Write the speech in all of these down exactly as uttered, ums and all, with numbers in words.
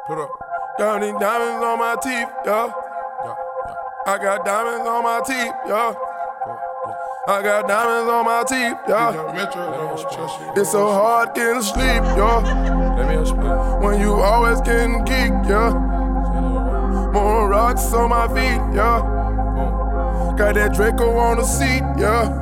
Put up. Got these diamonds on my teeth, yeah. Yeah, yeah. I got diamonds on my teeth, yeah. I got diamonds on my teeth, yeah. It's so hard getting sleep, yeah. When you always getting geek, yeah. More rocks on my feet, yeah. Got that Draco on the seat, yeah.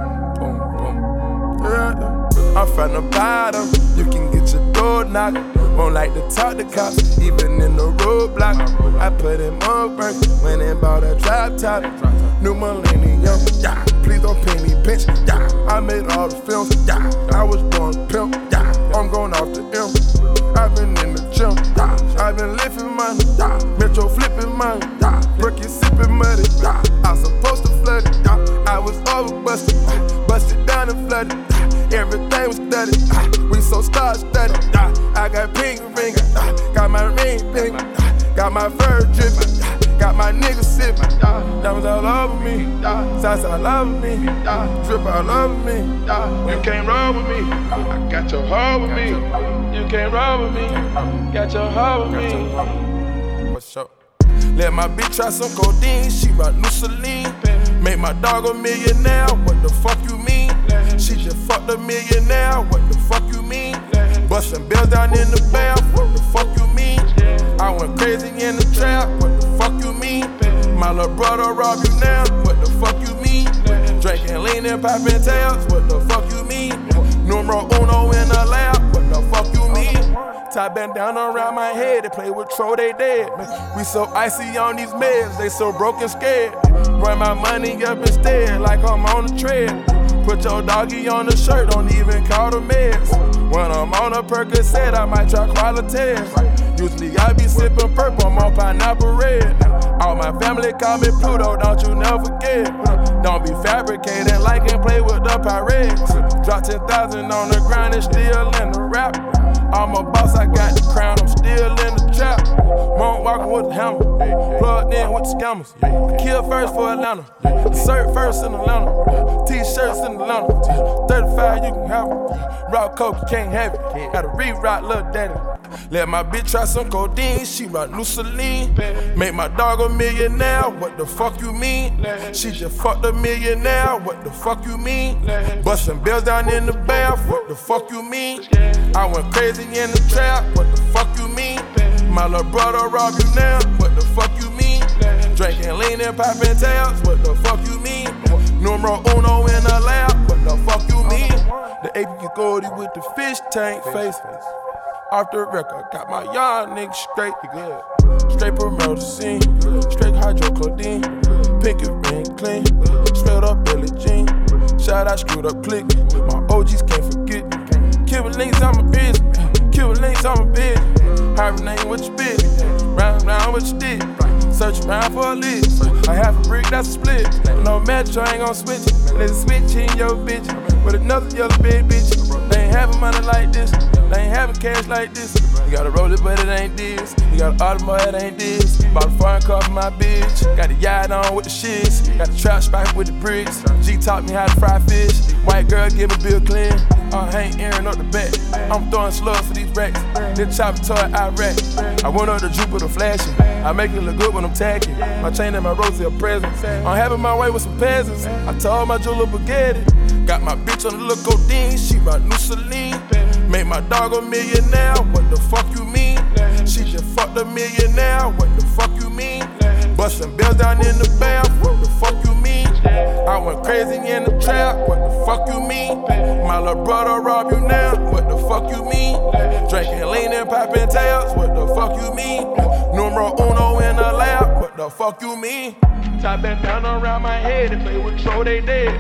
Yeah. I'm from the bottom, you can get your door knocked. Won't like to talk to cops, even in the roadblock. I put in more work, went and bought a drop top. New millennium, yeah. Please don't pay me, bitch, yeah. I made all the films, yeah. I was born pimp, yeah. I'm going off the M. I've been in the gym, yeah. I've been lifting money, yeah. Metro flipping money, yeah. Bricky sipping muddy, yeah. I was supposed to flood it, yeah. I was over busted, yeah. Busted down and flooded, yeah. Everything was studied, yeah. We so star studied, yeah. I got pink ring, yeah. Got my ring pink, yeah. Got my fur dripping, yeah. Got my niggas sipping, yeah. Diamonds all over me, yeah. Sauce all over me, yeah. Drip all over me, yeah. You can't roll with me, I got your hoe with me. You can't roll with me, got your hoe with me. What's up? Let my bitch try some codeine, she rock new Celine. Make my dog a millionaire, what the fuck you mean? She just fucked a millionaire, what the fuck you mean? Bustin' bills down in the bath, what the fuck you mean? I went crazy in the trap, what the fuck you mean? My little brother rob you now, what the fuck you mean? Drinking lean and poppin' tails, what the fuck you mean? Numero uno in the lab, what the fuck you mean? Tie bandana around my head, they play with Tro, they dead. We so icy on these meds, they so broken scared. Run my money up instead, like I'm on the tread. Put your doggy on the shirt, don't even call the meds. When I'm on a Percocet, I might try Qualitas. Usually I be sipping purple, I'm on pineapple red. All my family call me Pluto, don't you never forget. Don't be fabricating like and play with the pirates. Drop ten thousand on the ground and still in the rap. I'm a boss, I got the crown, I'm still in the trap. Won't walking with the hammer, plugged in with the scammers. Kill first for Atlanta, serve first in Atlanta. T-shirts in Atlanta, thirty-five you can have it. Raw coke, you can't have it. Gotta re-rock Lil Daddy. Let my bitch try some codeine, she rock new Celine. Make my dog a millionaire, what the fuck you mean? She just fucked a millionaire, what the fuck you mean? Bustin' bills down in the bath, what the fuck you mean? I went crazy in the trap, what the fuck you mean? My little brother rob you now, what the fuck you mean? Drinking lean and poppin' tails, what the fuck you mean? Numero uno in the lab, what the fuck you mean? The A P Goldie with the fish tank face. Off the record, got my young nigga straight, good. Straight promethazine, straight hydrocodone, pinky ring clean, straight up Billie Jean. Shout out, screwed up click, my O Gs can't forget. Kill links, I'm a bitch, kill links, I'm a bitch. Hire name with your bitch, round round with your stick. Search around for a list. I have a brick that's a split. No metro, I ain't gon' switch it. Let's switch in your bitch with another yellow big bitch. They ain't having money like this. They ain't having cash like this. You gotta roll it, but it ain't this. You got an automobile, it ain't this. Bought a foreign car for my bitch. Got a yacht on with the shits. Got a trap spike with the bricks. G taught me how to fry fish. White girl give me bill clean. I ain't airing up the back. I'm throwing slugs for these racks. Then chop a toy Iraq. I went up to Jupiter flashing. I make it look good when I'm tagging. My chain and my rose are presents. I'm having my way with some peasants. I told my jeweler Bugatti. Got my bitch on the look codeine. She rock new Celine. Make my dog a millionaire. What the fuck you mean? She just fucked a millionaire. What the fuck you mean? Bustin' bills down in the bath. What the fuck you mean? I went crazy in the trap. What the fuck you mean? My little brother rob you now. What the fuck you mean? Drinking lean and poppin' tails. What the fuck you mean? Numero uno in the lab. What the fuck you mean? Tie bandana around my head and play with Tro, they dead.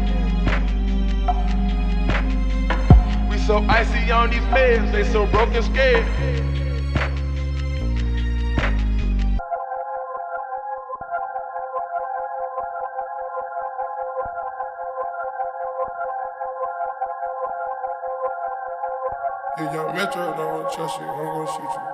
We so icy on these meds, they so broken scared. If young Metro don't trust you, I'm gonna shoot you.